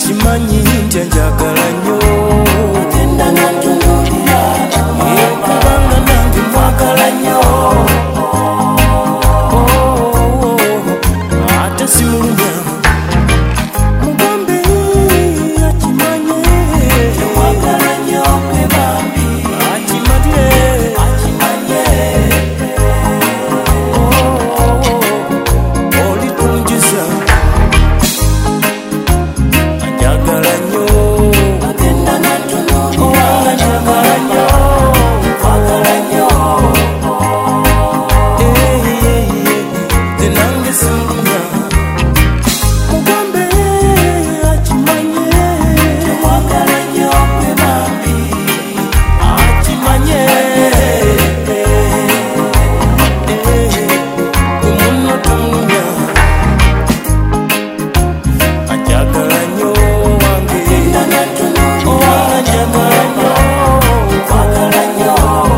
akimanyi nti njagala nnyo agenda nantunuulira kubanga nange mwagala nnyo ate simulumya mugambe akimanyi mwagala nnyo kwe bambi akimalire akimanye olikunjiza njagala nnyo agenda nantunuulira njagala nnyo mwagala nnyo nange simulumya mugambe akimanye mwagala nnyo kwe bambi akimanye omuno tamulumya ajagala nnyo wange owange njagala nnyo mwagala nnyo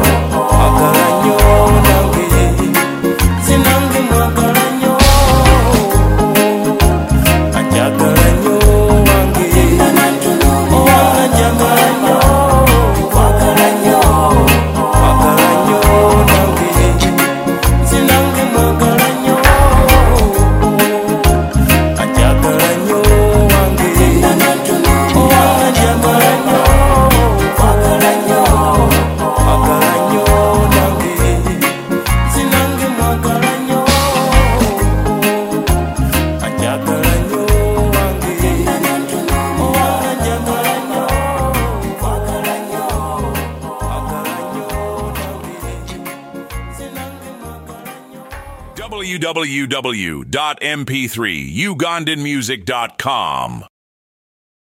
nange sinange mwagala nnyo ajagala nnyo wange owange njagala nnyo mwagala nnyo nange sinange mwagala nnyo ajagala nnyo wange owange njagala nnyo mwagala nnyo nange sinange mwagala nnyo ajagala nnyo wange owange njagala nnyo mwagala nnyo nange sinange mwagala nnyo www.mp3ugandanmusic.com